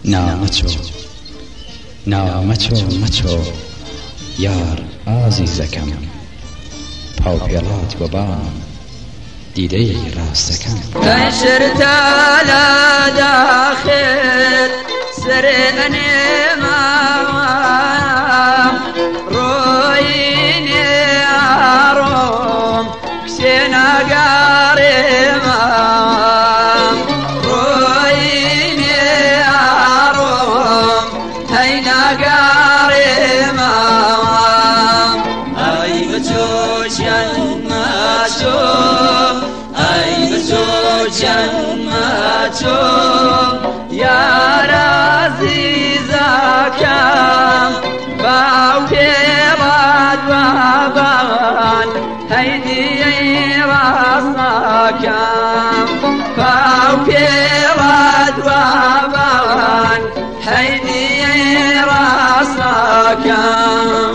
مەچۆ یار ئازیزەکەم، پاوپێڵات گۆبان دیدەی ڕاستەکەم. تەشرتە لە داخل سرێنێ ماوە ڕۆینێ ئاڕۆم کسێنەگارێ ماوە ڕۆینێ ئاڕۆم هەینەگارێ ماوە ئەی بچۆ ژیان مەچۆ ئەی بچۆ ژیان مەچۆ یار ئازیزەکەم باوپێڵات بابان هەیدیەی ڕاستەکەم باوپێڵات بابان هەیدیەی ڕاستەکەم.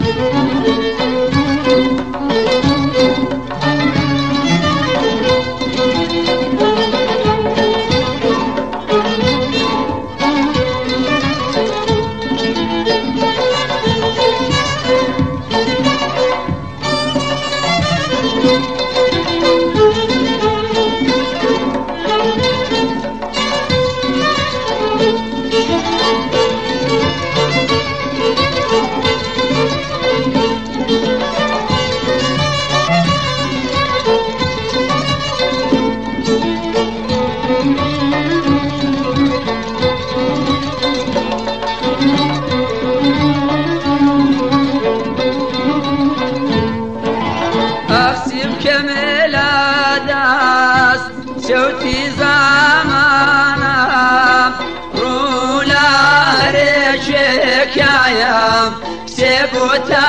شوتی زمانە ڕوو لە هەرێکێکایە کسێ بۆ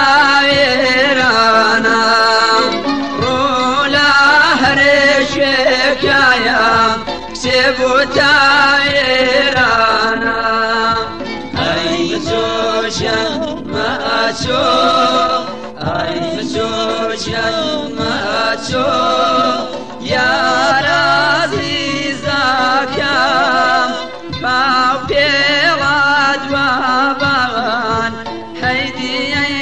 تاوێرانە ڕوو لە هەرێکێکایە کسێ بۆ تاوێرانە ئەی بچۆ ژیان مەچۆ ئەی بچۆ ژیان مەچۆ یار ئازیزەکەم باوپێڵات بابان هەیدیەی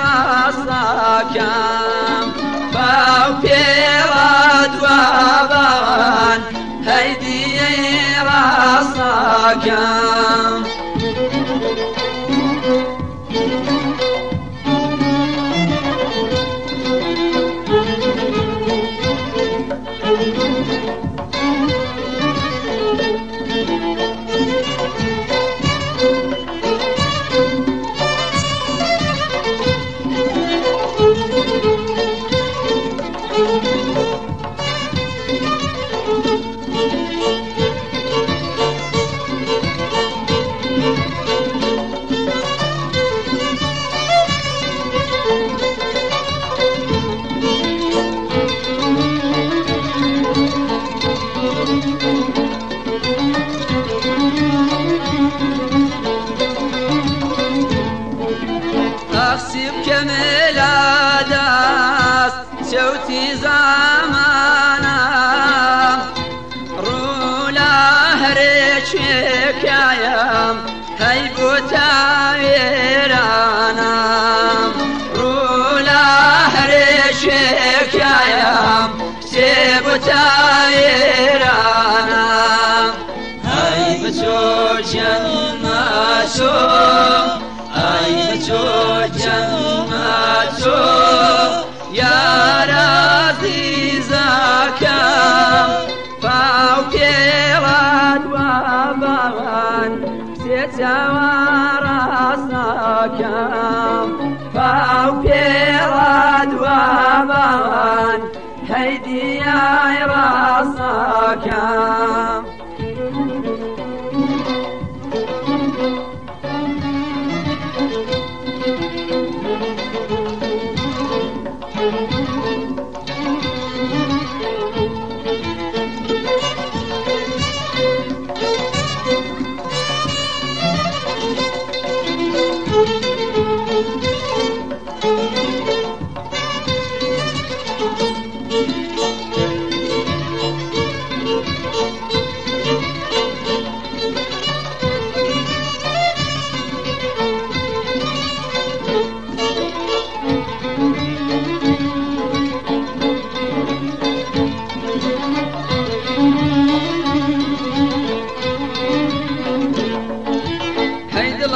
ڕاستەکەم باوپێڵات بابان هەیدیەی ڕاستەکەم. شوتی زمانە ڕوو لە هەرێکێکایە هەی بۆ تاوێرانە ڕوو لە هەرێکێکایە کسێ بۆ تاوێرانە هەی بچۆ ژیان مەچۆ ئەی بچۆ ژیان مەچۆ یار ئازیزەکەم باوپێڵات بابان کسێ چاوە ڕاستەکەم باوپێڵات بابان هەیدیەی ڕاستەکەم.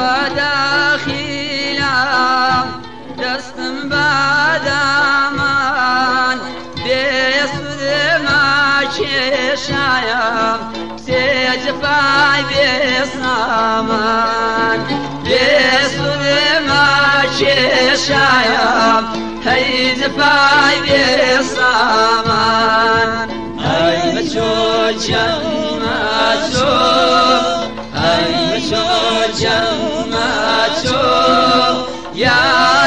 وداخلا دستم بادامان بيسود ما كشايم سيجفاي بيسامان بيسود ما كشايم هيجفاي بيسامان هاي بشوج جمعتو هاي بشوج جمعتو يا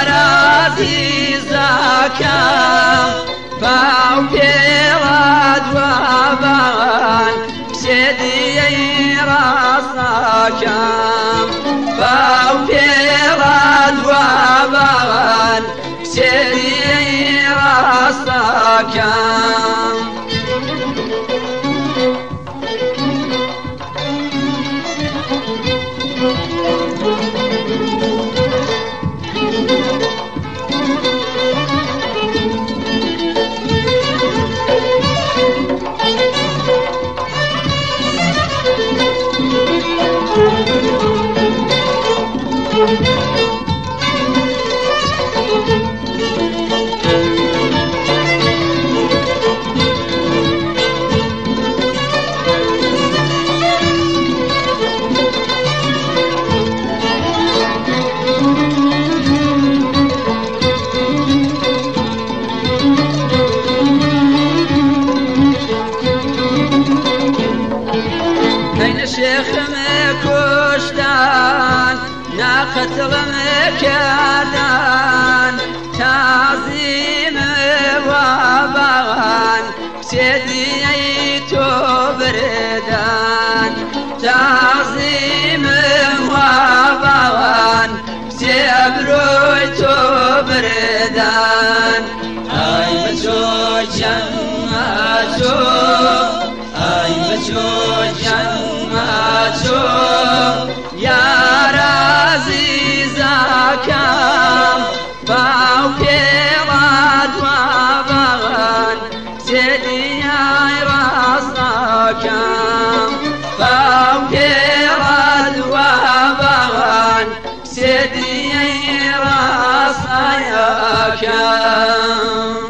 عزيزكم فوقيراد وبان بسيدي راسكم فوقيراد وبان بسيدي راسكم شيخ مكوشتان ناقة غمكادان تعظيم وبغان سيدي تبردان تعظيم وبغان سيبروي تبردان اي بشوج جمعتو اي بشوج جمعتو يا عزيزكم فوقيراد وبغان سيدي راسكم فوقيراد وبغان سيدي راسكم